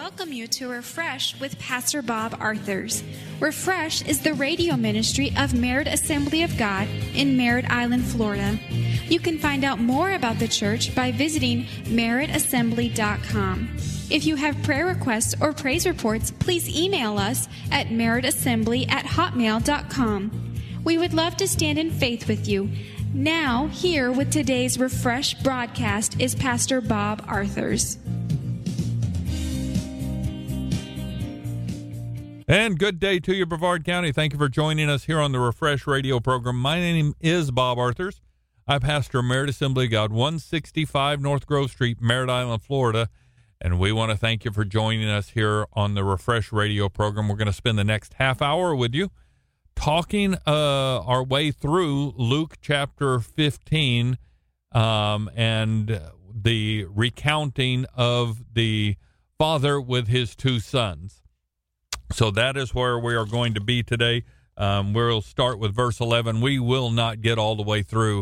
welcome you to Refresh with Pastor Bob Arthurs. Refresh is the radio ministry of Merritt Assembly of God in Merritt Island, Florida. You can find out more about the church by visiting merrittassembly.com. If you have prayer requests or praise reports, please email us at merrittassembly@hotmail.com. We would love to stand in faith with you. Now, here with today's Refresh broadcast is Pastor Bob Arthurs. And good day to you, Brevard County. Thank you for joining us here on the Refresh radio program. My name is Bob Arthurs. I pastor Merritt Assembly of God, 165 North Grove Street, Merritt Island, Florida. And we want to thank you for joining us here on the Refresh radio program. We're going to spend the next half hour with you talking our way through Luke chapter 15 and the recounting of the father with his two sons. So that is where we are going to be today. We'll start with verse 11. We will not get all the way through.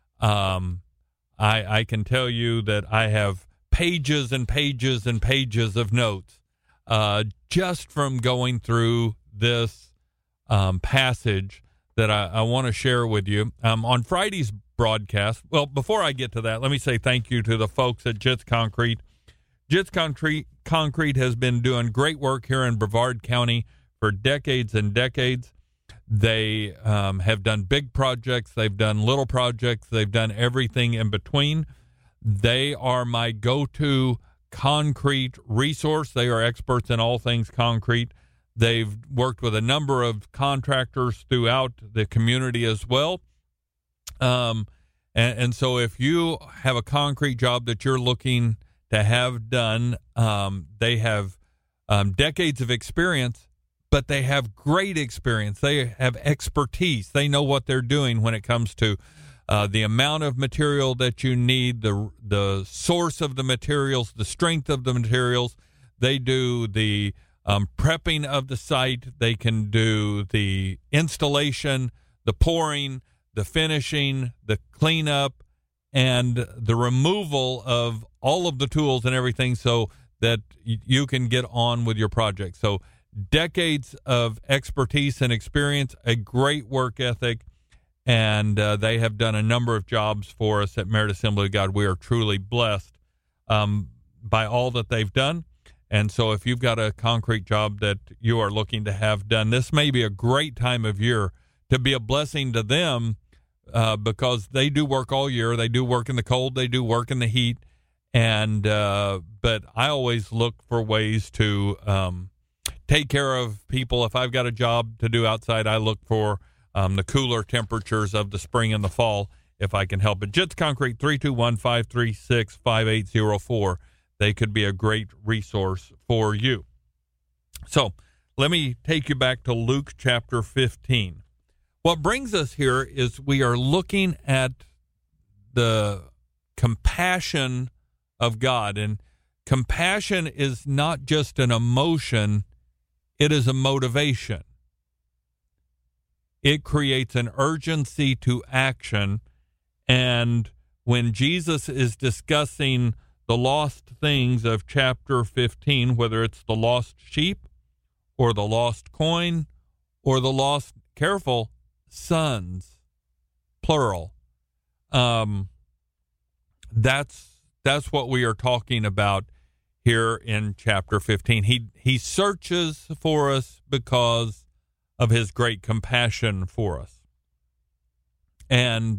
I can tell you that I have pages and pages and pages of notes just from going through this passage that I want to share with you. On Friday's broadcast, well, before I get to that, let me say thank you to the folks at Jits Concrete. Jits Concrete has been doing great work here in Brevard County for decades and decades. They have done big projects. They've done little projects. They've done everything in between. They are my go-to concrete resource. They are experts in all things concrete. They've worked with a number of contractors throughout the community as well. And so if you have a concrete job that you're looking to have done, they have decades of experience, but they have great experience. They have expertise. They know what they're doing when it comes to the amount of material that you need, the source of the materials, the strength of the materials. They do the prepping of the site. They can do the installation, the pouring, the finishing, the cleanup, and the removal of all of the tools and everything so that you can get on with your project. So decades of expertise and experience, a great work ethic, and they have done a number of jobs for us at Merritt Assembly of God. We are truly blessed by all that they've done. And so if you've got a concrete job that you are looking to have done, this may be a great time of year to be a blessing to them because they do work all year. They do work in the cold. They do work in the heat. And but I always look for ways to take care of people. If I've got a job to do outside, I look for the cooler temperatures of the spring and the fall if I can help it. Jits Concrete, 321-536-5804. They could be a great resource for you. So let me take you back to Luke chapter 15. What brings us here is we are looking at the compassion of God. And compassion is not just an emotion, it is a motivation. It creates an urgency to action. And when Jesus is discussing the lost things of chapter 15, whether it's the lost sheep or the lost coin or the lost, careful, sons, plural, that's what we are talking about here in chapter 15. He searches for us because of his great compassion for us. And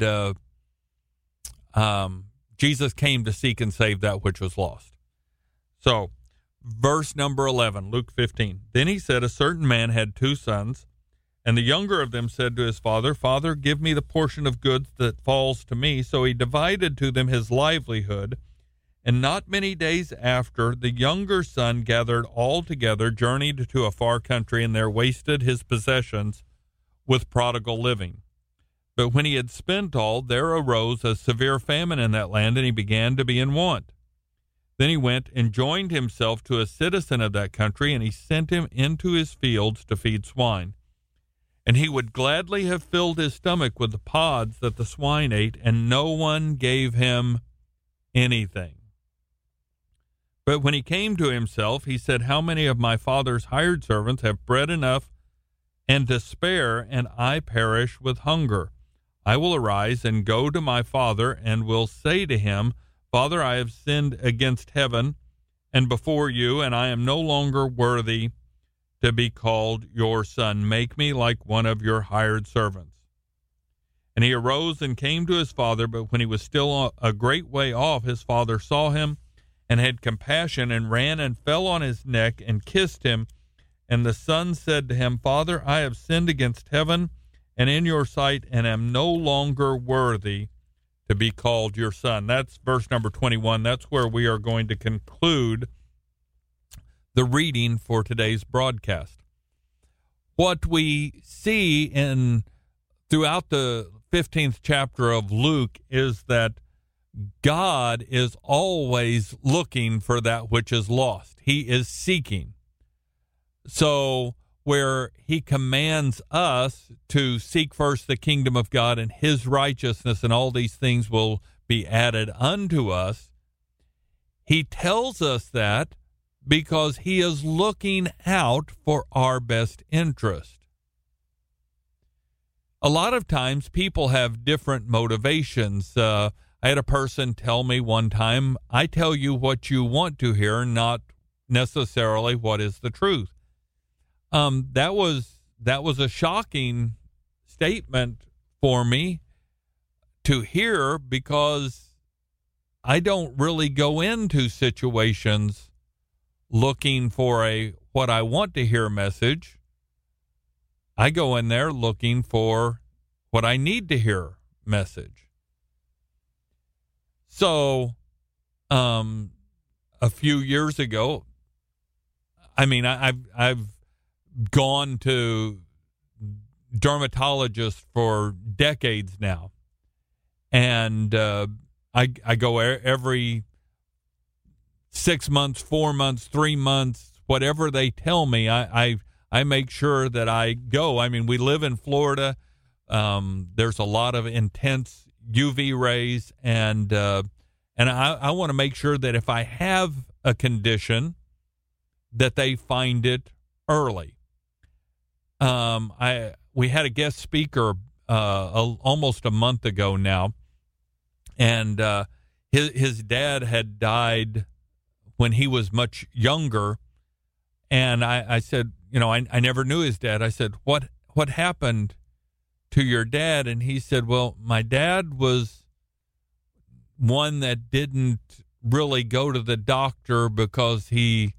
Jesus came to seek and save that which was lost. So, verse number 11, Luke 15. Then he said, a certain man had two sons, and the younger of them said to his father, Father, give me the portion of goods that falls to me. So he divided to them his livelihood. And not many days after, the younger son gathered all together, journeyed to a far country, and there wasted his possessions with prodigal living. But when he had spent all, there arose a severe famine in that land, and he began to be in want. Then he went and joined himself to a citizen of that country, and he sent him into his fields to feed swine. And he would gladly have filled his stomach with the pods that the swine ate, and no one gave him anything. But when he came to himself, he said, how many of my father's hired servants have bread enough and to spare, and I perish with hunger? I will arise and go to my father, and will say to him, Father, I have sinned against heaven and before you, and I am no longer worthy to be called your son. Make me like one of your hired servants. And he arose and came to his father, but when he was still a great way off, his father saw him and had compassion, and ran and fell on his neck and kissed him. And the son said to him, Father, I have sinned against heaven and in your sight, and am no longer worthy to be called your son. That's verse number 21. That's where we are going to conclude the reading for today's broadcast. What we see throughout the 15th chapter of Luke is that God is always looking for that which is lost. He is seeking. So where he commands us to seek first the kingdom of God and his righteousness, and all these things will be added unto us, he tells us that because he is looking out for our best interest. A lot of times people have different motivations. I had a person tell me one time, I tell you what you want to hear, not necessarily what is the truth. That was a shocking statement for me to hear, because I don't really go into situations looking for a what I want to hear message. I go in there looking for what I need to hear message. So, a few years ago, I've gone to dermatologists for decades now, and I go every 6 months, 4 months, 3 months, whatever they tell me. I make sure that I go. I mean, we live in Florida. There's a lot of intense UV rays, and I want to make sure that if I have a condition, that they find it early. We had a guest speaker almost a month ago now, and his dad had died when he was much younger, and I said, I never knew his dad. I said, what happened to your dad? And he said, well, my dad was one that didn't really go to the doctor because he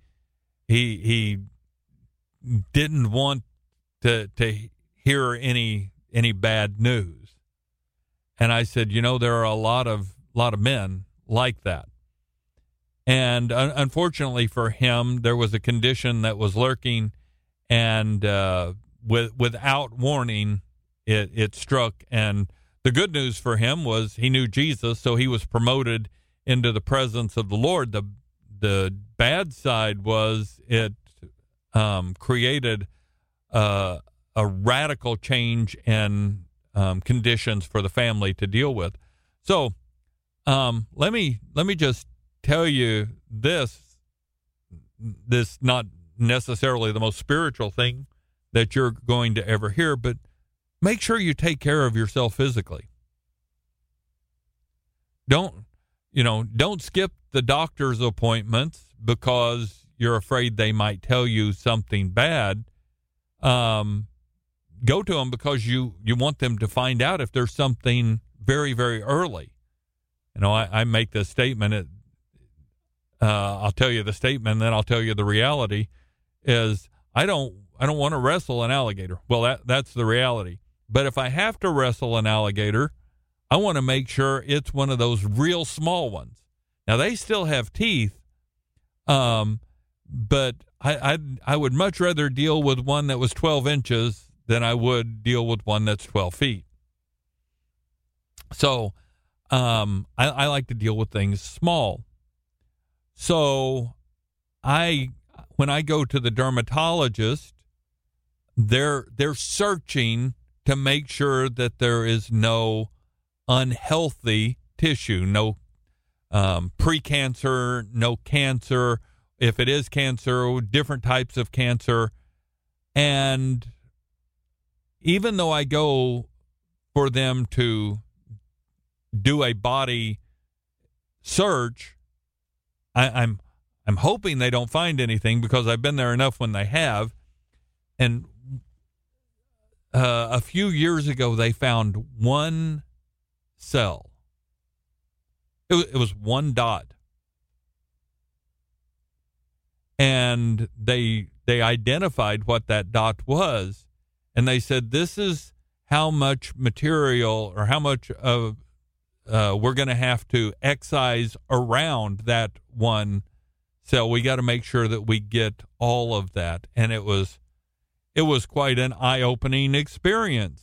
didn't want to hear any bad news. And I said, there are a lot of men like that. And unfortunately for him, there was a condition that was lurking, and without warning, it struck. And the good news for him was he knew Jesus, so he was promoted into the presence of the Lord. The bad side was it created a radical change in conditions for the family to deal with. So let me just tell you this not necessarily the most spiritual thing that you're going to ever hear, but make sure you take care of yourself physically. Don't skip the doctor's appointments because you're afraid they might tell you something bad. Go to them because you want them to find out if there's something very, very early. I make this statement. I'll tell you the statement, then I'll tell you the reality. Is I don't want to wrestle an alligator. Well, that's the reality. But if I have to wrestle an alligator, I want to make sure it's one of those real small ones. Now they still have teeth, but I would much rather deal with one that was 12 inches than I would deal with one that's 12 feet. So I like to deal with things small. So when I go to the dermatologist, they're searching to make sure that there is no unhealthy tissue, no pre-cancer, no cancer. If it is cancer, different types of cancer. And even though I go for them to do a body search, I'm hoping they don't find anything, because I've been there enough when they have. And a few years ago, they found one cell. It was one dot. And they identified what that dot was, and they said, this is how much material, or how much of we're going to have to excise around that one cell. We got to make sure that we get all of that. And it was quite an eye-opening experience,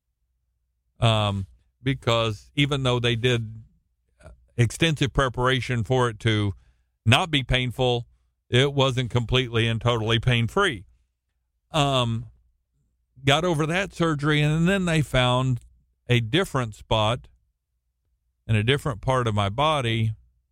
because even though they did extensive preparation for it to not be painful, it wasn't completely and totally pain-free. Got over that surgery, and then they found a different spot in a different part of my body.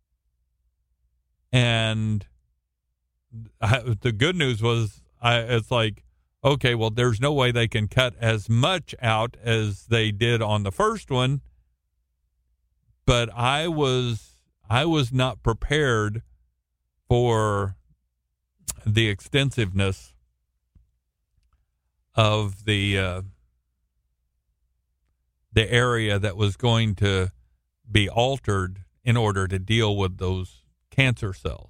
And the good news was, it's like, okay, well, there's no way they can cut as much out as they did on the first one. But I was not prepared for the extensiveness of the area that was going to be altered in order to deal with those cancer cells.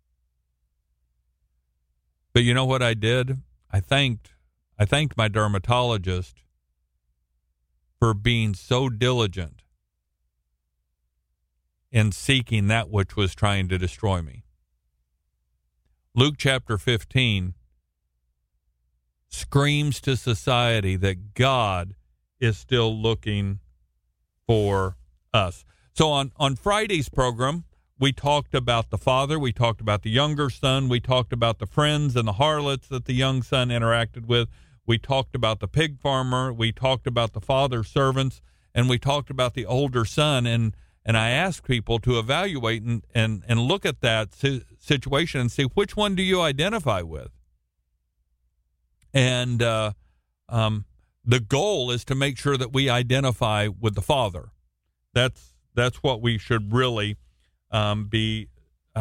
But you know what I did? I thanked my dermatologist for being so diligent in seeking that which was trying to destroy me. Luke chapter 15 screams to society that God is still looking for us. So on Friday's program, we talked about the father, we talked about the younger son, we talked about the friends and the harlots that the young son interacted with, we talked about the pig farmer, we talked about the father's servants, and we talked about the older son. And I asked people to evaluate and look at that situation and see, which one do you identify with? And the goal is to make sure that we identify with the Father. That's what we should really be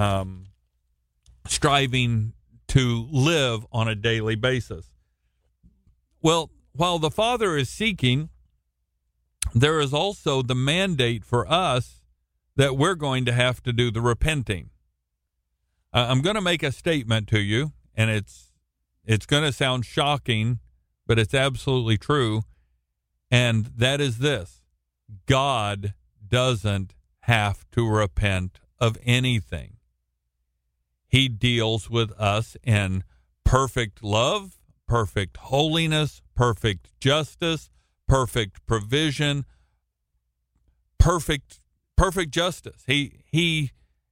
striving to live on a daily basis. Well, while the Father is seeking, there is also the mandate for us that we're going to have to do the repenting. I'm going to make a statement to you, and it's going to sound shocking, but it's absolutely true, and that is this: God doesn't have to repent of anything. He deals with us in perfect love, perfect holiness, perfect justice, perfect provision, perfect justice. He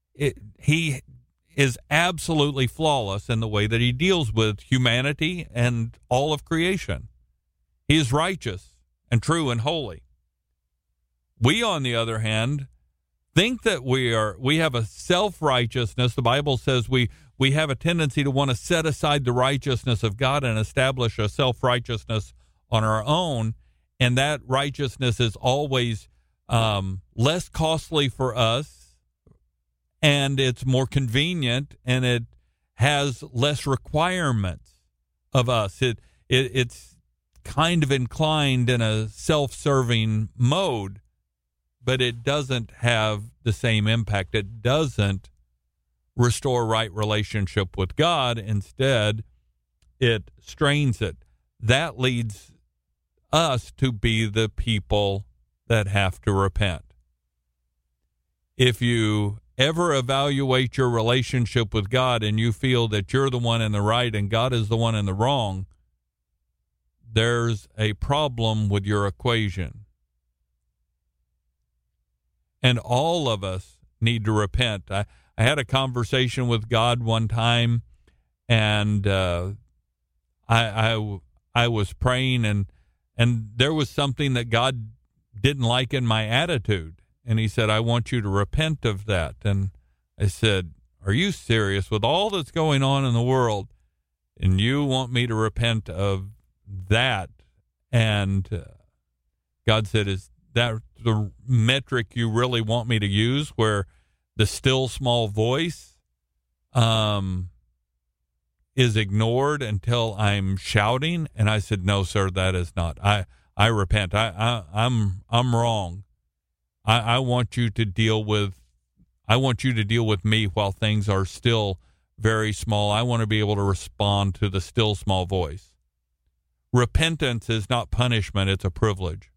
is absolutely flawless in the way that he deals with humanity and all of creation. He is righteous and true and holy. We, on the other hand, think that we have a self-righteousness. The Bible says we have a tendency to want to set aside the righteousness of God and establish a self-righteousness on our own, and that righteousness is always less costly for us, and it's more convenient, and it has less requirements of us. It's kind of inclined in a self-serving mode, but it doesn't have the same impact. It doesn't restore right relationship with God. Instead, it strains it. That leads us to be the people that have to repent. If you ever evaluate your relationship with God and you feel that you're the one in the right and God is the one in the wrong, there's a problem with your equation. And all of us need to repent. I had a conversation with God one time, and I was praying, and there was something that God didn't like in my attitude. And he said, I want you to repent of that. And I said, are you serious? With all that's going on in the world, and you want me to repent of that? And God said, is that the metric you really want me to use, where the still small voice is ignored until I'm shouting? And I said, no, sir, that is not. I repent. I'm wrong. I want you to deal with me while things are still very small. I want to be able to respond to the still small voice. Repentance is not punishment, it's a privilege.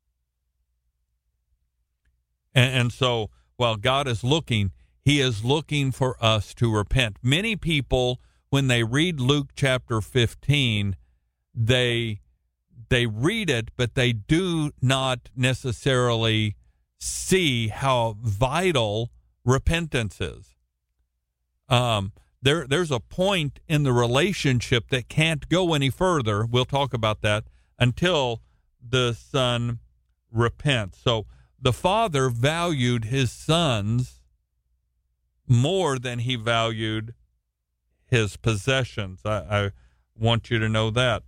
And so while God is looking, he is looking for us to repent. Many people, when they read Luke chapter 15, they read it, but they do not necessarily see how vital repentance is. There's a point in the relationship that can't go any further. We'll talk about that until the son repents. So the father valued his sons more than he valued his possessions. I want you to know that.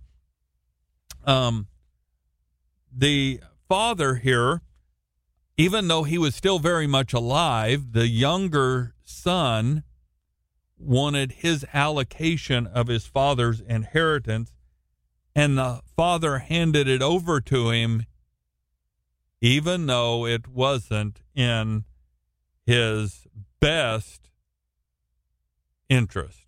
The father here, even though he was still very much alive, the younger son wanted his allocation of his father's inheritance, and the father handed it over to him, even though it wasn't in his best interest.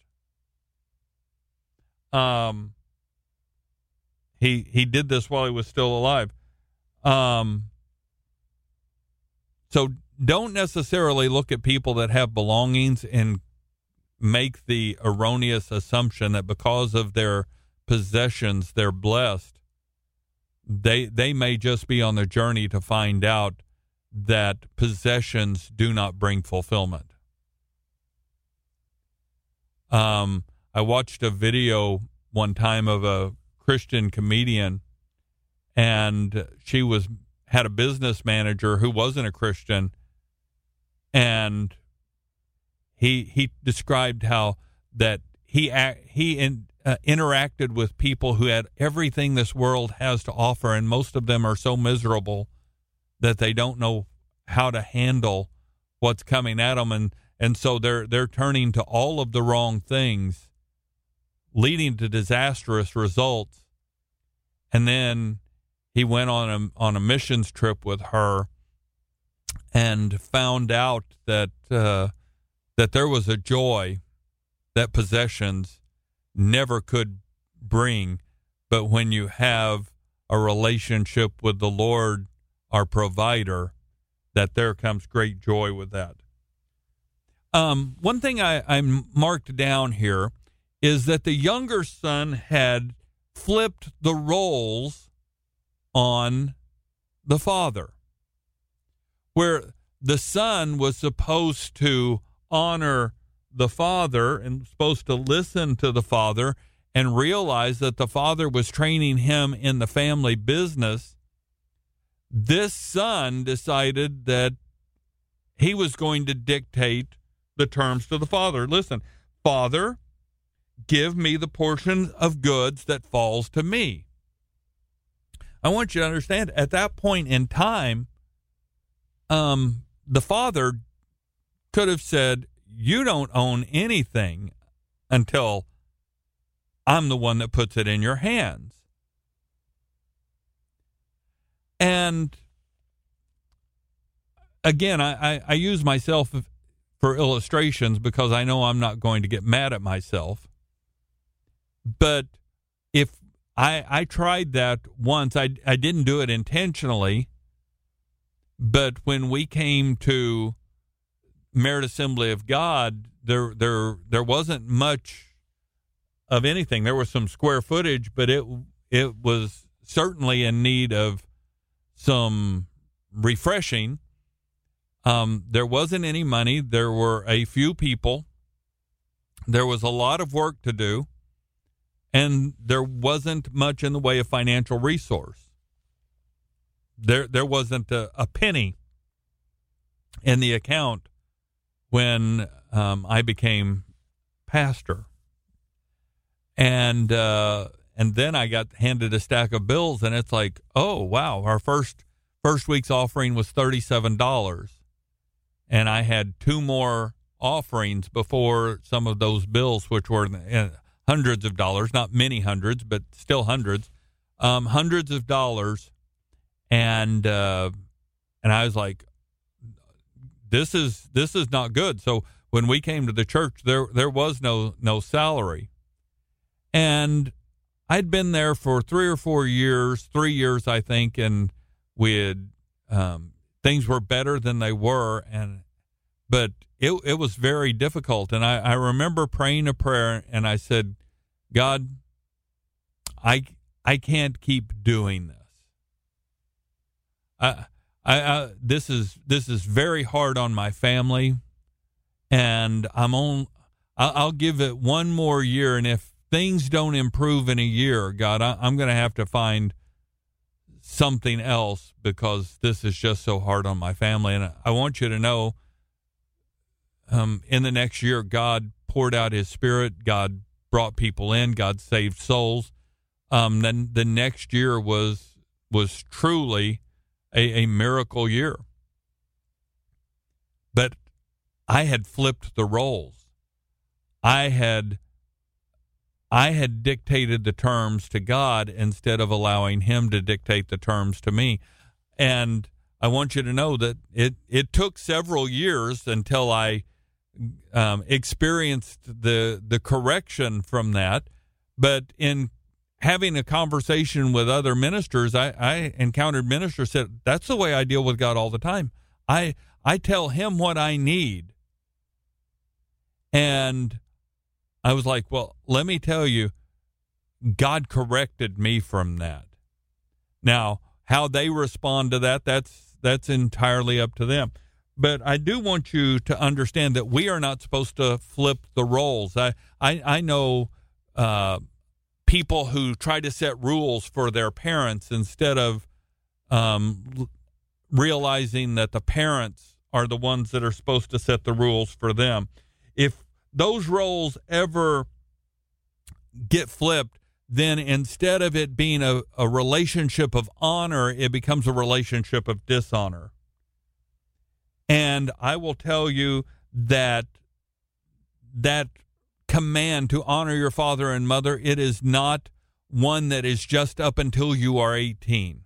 He did this while he was still alive. So don't necessarily look at people that have belongings and make the erroneous assumption that because of their possessions they're blessed. They may just be on the journey to find out that possessions do not bring fulfillment. I watched a video one time of a Christian comedian, and she had a business manager who wasn't a Christian, and he described how that he interacted with people who had everything this world has to offer, and most of them are so miserable that they don't know how to handle what's coming at them, and so they're turning to all of the wrong things, leading to disastrous results. And then he went on a missions trip with her and found out that there was a joy that possessions never could bring, but when you have a relationship with the Lord, our provider, that there comes great joy with that. One thing I marked down here is that the younger son had flipped the roles on the father, where the son was supposed to honor the father and supposed to listen to the father and realize that the father was training him in the family business. This son decided that he was going to dictate the terms to the father. Listen, Father, give me the portion of goods that falls to me. I want you to understand, at that point in time, the father could have said, you don't own anything until I'm the one that puts it in your hands. And again, I use myself for illustrations because I know I'm not going to get mad at myself. But if I tried that once, I didn't do it intentionally, but when we came to Merit Assembly of God, there wasn't much of anything. There was some square footage, but it was certainly in need of some refreshing. There wasn't any money. There were a few people. There was a lot of work to do, and there wasn't much in the way of financial resource. There wasn't a penny in the account when I became pastor. And then I got handed a stack of bills, and it's like, oh, wow, our first week's offering was $37. And I had two more offerings before some of those bills, which were hundreds of dollars, not many hundreds, but still hundreds of dollars. And I was like, this is not good. So when we came to the church, there was no salary. And I'd been there for 3 or 4 years, 3 years, I think, and we had things were better than they were, but it was very difficult. And I remember praying a prayer, and I said, God, I can't keep doing this. This is very hard on my family, and I'll give it one more year, and if things don't improve in a year, God, I'm going to have to find something else, because this is just so hard on my family. And I want you to know, in the next year, God poured out his Spirit. God brought people in. God saved souls. Then the next year was truly a miracle year. But I had flipped the roles. I had dictated the terms to God instead of allowing him to dictate the terms to me. And I want you to know that it took several years until I experienced the correction from that. But in having a conversation with other ministers, I encountered ministers said, that's the way I deal with God all the time. I tell him what I need. And I was like, well, let me tell you, God corrected me from that. Now, how they respond to that, that's entirely up to them. But I do want you to understand that we are not supposed to flip the roles. I know people who try to set rules for their parents instead of realizing that the parents are the ones that are supposed to set the rules for them. If those roles ever get flipped, then instead of it being a relationship of honor, it becomes a relationship of dishonor. And I will tell you that command to honor your father and mother, it is not one that is just up until you are 18.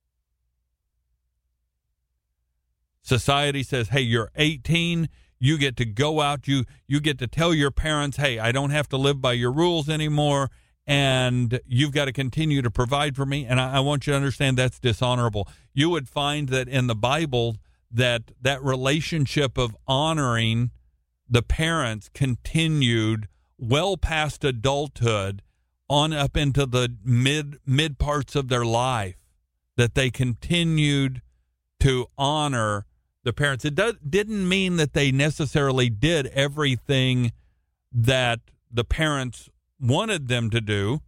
Society says, hey, you're 18, you get to go out, you get to tell your parents, hey, I don't have to live by your rules anymore, and you've got to continue to provide for me. And I want you to understand that's dishonorable. You would find that in the Bible that relationship of honoring the parents continued well past adulthood on up into the mid parts of their life, that they continued to honor the parents. It didn't mean that they necessarily did everything that the parents wanted them to do,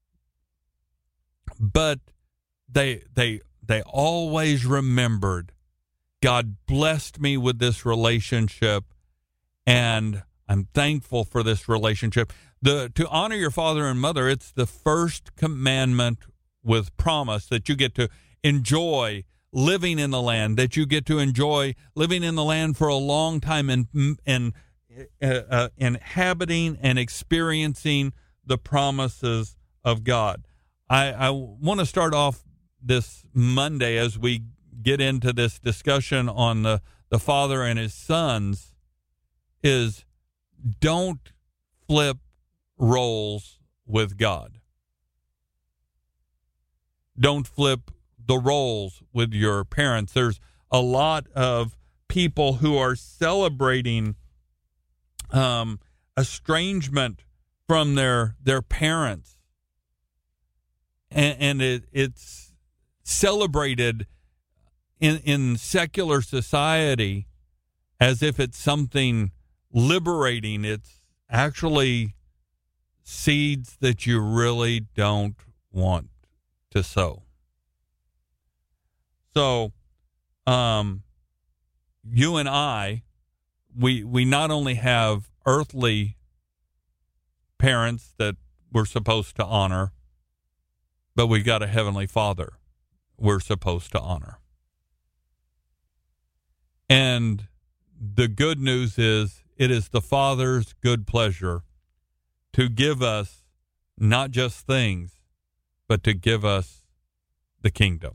but they always remembered, God blessed me with this relationship, and I'm thankful for this relationship. To honor your father and mother, it's the first commandment with promise that you get to enjoy living in the land, that you get to enjoy living in the land for a long time and inhabiting and experiencing the promises of God. I want to start off this Monday as we get into this discussion on the father and his sons is don't flip roles with God. Don't flip the roles with your parents. There's a lot of people who are celebrating estrangement from their parents, and it's celebrated in secular society as if it's something liberating. It's actually seeds that you really don't want to sow. So, you and I, we not only have earthly parents that we're supposed to honor, but we've got a heavenly Father we're supposed to honor. And the good news is it is the Father's good pleasure to give us not just things, but to give us the kingdom.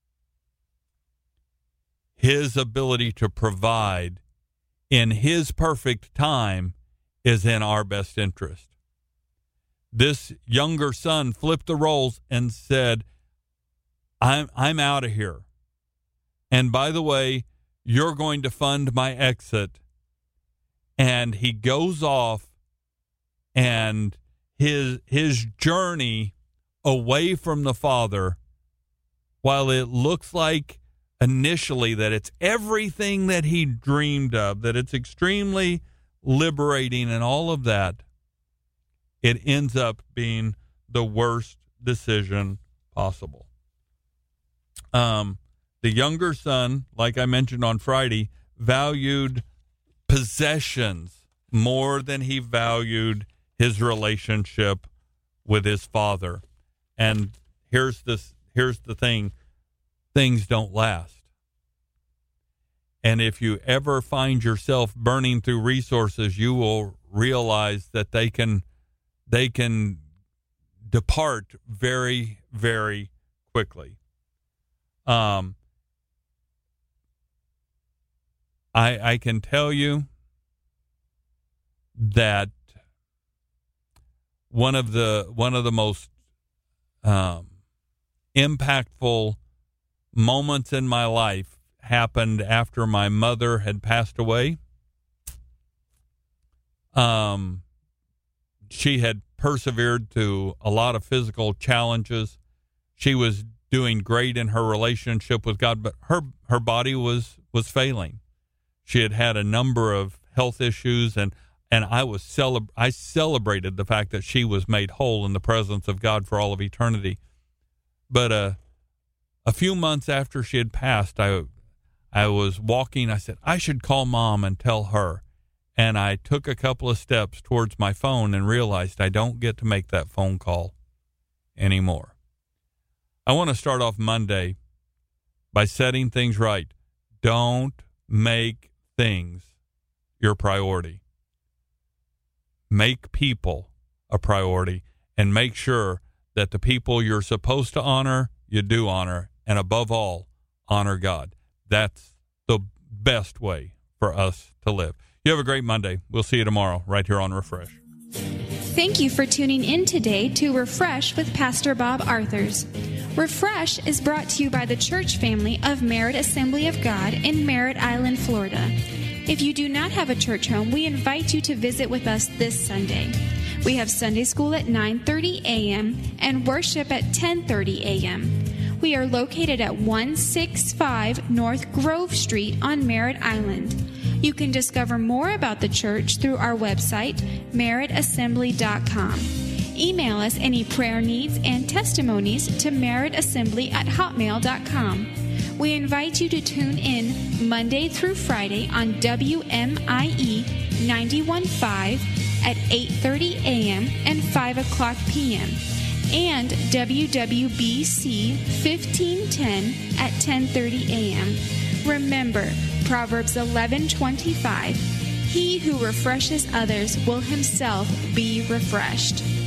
His ability to provide in His perfect time is in our best interest. This younger son flipped the roles and said, I'm out of here. And by the way, you're going to fund my exit. And he goes off, and his journey away from the Father, while it looks like initially that it's everything that he dreamed of, that it's extremely liberating and all of that, it ends up being the worst decision possible. The younger son, like I mentioned on Friday, valued possessions more than he valued his relationship with his father. And here's the thing. Things don't last. And if you ever find yourself burning through resources, you will realize that they can depart very, very quickly. I can tell you that one of the most impactful moments in my life happened after my mother had passed away. She had persevered through a lot of physical challenges. She was doing great in her relationship with God, but her body was failing. She had had a number of health issues, and I celebrated the fact that she was made whole in the presence of God for all of eternity. But a few months after she had passed, I was walking. I said, I should call Mom and tell her. And I took a couple of steps towards my phone and realized I don't get to make that phone call anymore. I want to start off Monday by setting things right. Don't make things your priority. Make people a priority, and make sure that the people you're supposed to honor, you do honor, and above all, honor God. That's the best way for us to live. You have a great Monday. We'll see you tomorrow right here on Refresh. Thank you for tuning in today to Refresh with Pastor Bob Arthurs. Refresh is brought to you by the church family of Merritt Assembly of God in Merritt Island, Florida. If you do not have a church home, we invite you to visit with us this Sunday. We have Sunday school at 9:30 a.m. and worship at 10:30 a.m. We are located at 165 North Grove Street on Merritt Island. You can discover more about the church through our website, merrittassembly.com. Email us any prayer needs and testimonies to merrittassembly@hotmail.com. We invite you to tune in Monday through Friday on WMIE 91.5 at 8:30 a.m. and 5 o'clock p.m. and WWBC 1510 at 10:30 a.m. Remember, Proverbs 11:25, he who refreshes others will himself be refreshed.